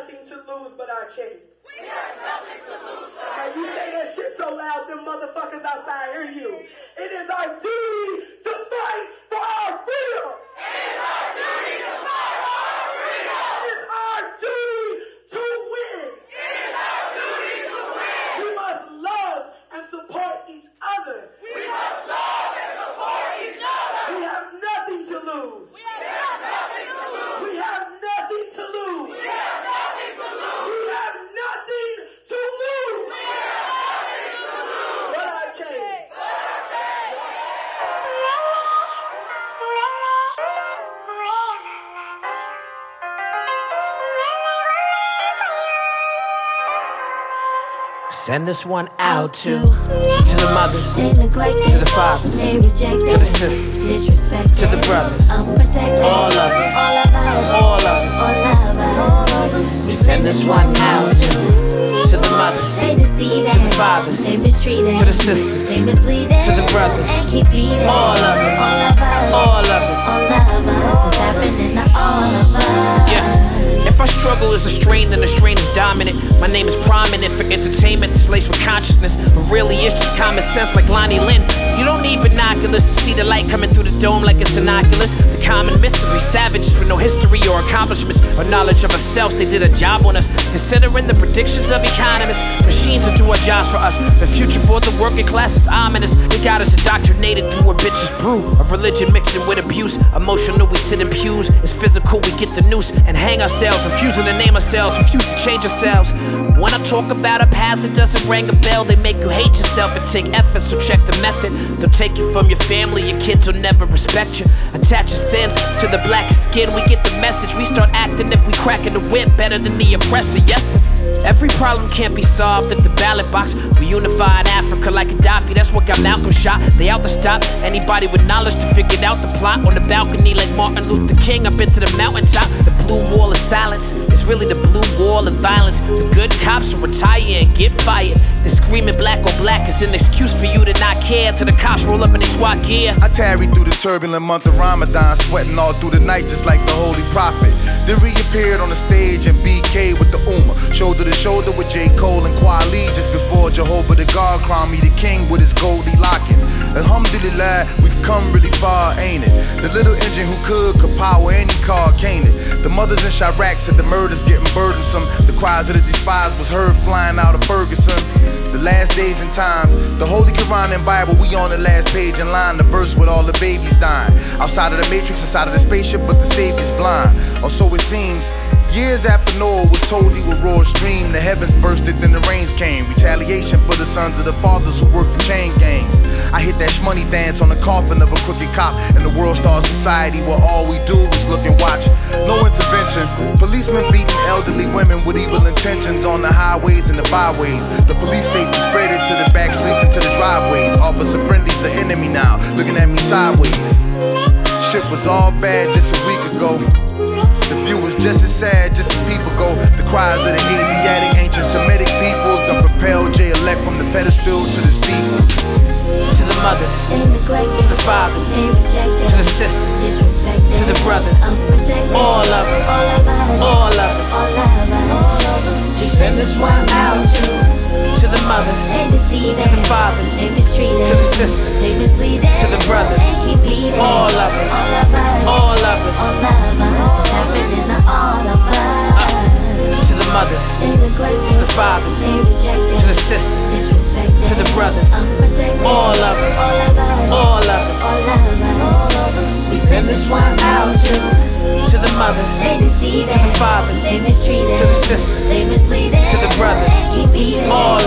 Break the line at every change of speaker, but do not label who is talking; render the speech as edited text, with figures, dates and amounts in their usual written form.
nothing to lose but our chains.
We have nothing to lose but our
chains. You say that shit so loud, them motherfuckers outside hear you. It is our duty to fight for our freedom.
It is our duty to fight for our freedom.
It is our duty to win.
It is our duty to win.
We must love and support each other.
We must love and support each other.
We have nothing to lose.
We have nothing to lose.
We have nothing to lose.
We have nothing to lose.
We have nothing to lose.
We have nothing to lose.
But our chains.
But our chains.
Send this one out to the mothers, to the fathers, to the sisters, to the brothers, all of us, all of us. We send this one out to the mothers, to the fathers, to the sisters, to the brothers, all of us, all of us. Yeah. If our struggle is a strain, then the strain is dominant. My name is prominent for entertainment that's laced with consciousness, but really it's just common sense like Lonnie Lynn. You don't need binoculars to see the light coming through the dome like it's innocuous. The common myth is we savages with no history or accomplishments or knowledge of ourselves. They did a job on us, considering the predictions of economists. Machines will do our jobs for us. The future for the working class is ominous. They got us indoctrinated through a bitch's brew of religion mixing with abuse. Emotional, we sit in pews. It's physical, we get the noose and hang ourselves. Refusing to name ourselves, refuse to change ourselves. When I talk about our past, it doesn't ring a bell. They make you hate yourself and take effort, so check the method. They'll take you from your family, your kids will never respect you. Attach your sins to the blackest skin, we get the message. We start acting if we cracking the whip better than the oppressor, yes sir. Every problem can't be solved at the ballot box. We unify in Africa like Gaddafi, that's what got Malcolm shot. They out to stop anybody with knowledge to figure out the plot. On the balcony like Martin Luther King, up into the mountaintop. The blue wall of silence, it's really the blue wall of violence. The good cops will retire and get fired. The screaming black on black is an excuse for you to not care till the cops roll up in their SWAT gear.
I tarried through the turbulent month of Ramadan, sweating all through the night just like the Holy Prophet. Then reappeared on the stage in BK with the Ummah, shoulder to shoulder with J. Cole and Kweli, just before Jehovah the God crowned me the king with his goldie locket. Alhamdulillah, we've come really far, ain't it? The little engine who could power any car, can't it? The mothers in Chirac said the murders getting burdensome. The cries of the despised was heard flying out of Ferguson. The last days and times, the Holy Quran and Bible, we on the last page in line. The verse with all the babies dying. Outside of the matrix, inside of the spaceship, but the Savior's blind. Or so it seems. Years after Noah was told he would roar a stream, the heavens bursted, then the rains came. Retaliation for the sons of the fathers who worked the chain gangs. I hit that shmoney dance on the coffin of a crooked cop in the world star society where all we do is look and watch. No intervention. Policemen beating elderly women with evil intentions on the highways and the byways. The police state was spread into the back streets and to the driveways. Officer friendly's an enemy now, looking at me sideways. Shit was all bad just a week ago. The view was just as sad just some people go. The cries of the Asiatic, ancient Semitic peoples done propelled J-elect from the pedestal to the steeple.
To the mothers, to the fathers, to the sisters, to the brothers, all of us, all of us. We send this one out to the mothers, to the fathers, to the sisters, to the brothers, all of us, all of us. To the mothers, to the fathers, to the sisters, to the brothers, all of us, all of us. We send this one out to the mothers, to the fathers, to the sisters, to the brothers, all